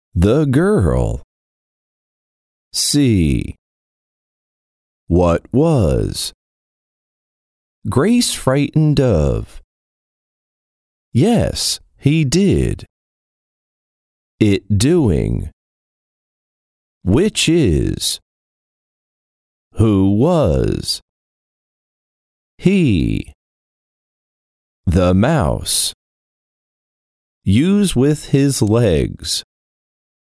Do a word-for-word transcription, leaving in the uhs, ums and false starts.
The girl. C. What was? Grace frightened of. Yes, he did. It doing. Which is? Who was? He. The mouse. Use with his legs.